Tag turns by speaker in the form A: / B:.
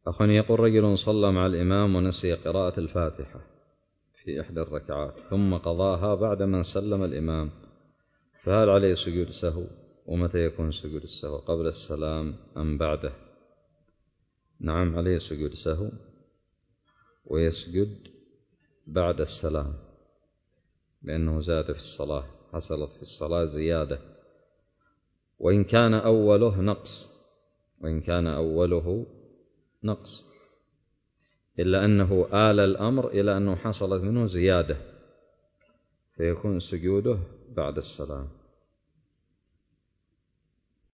A: أخ يقول رجل صلى مع الإمام ونسي قراءة الفاتحة في إحدى الركعات ثم قضاها بعد من سلم الإمام، فهل عليه سجود سهو؟ ومتى يكون سجود السهو، قبل السلام أم بعده؟ نعم، عليه سجود سهو، ويسجد بعد السلام، لأنه زاد في الصلاة، حصلت في الصلاة زيادة، وإن كان أوله نقص، إلا أنه آل الأمر إلى أنه حصلت منه زيادة، فيكون سجوده بعد السلام.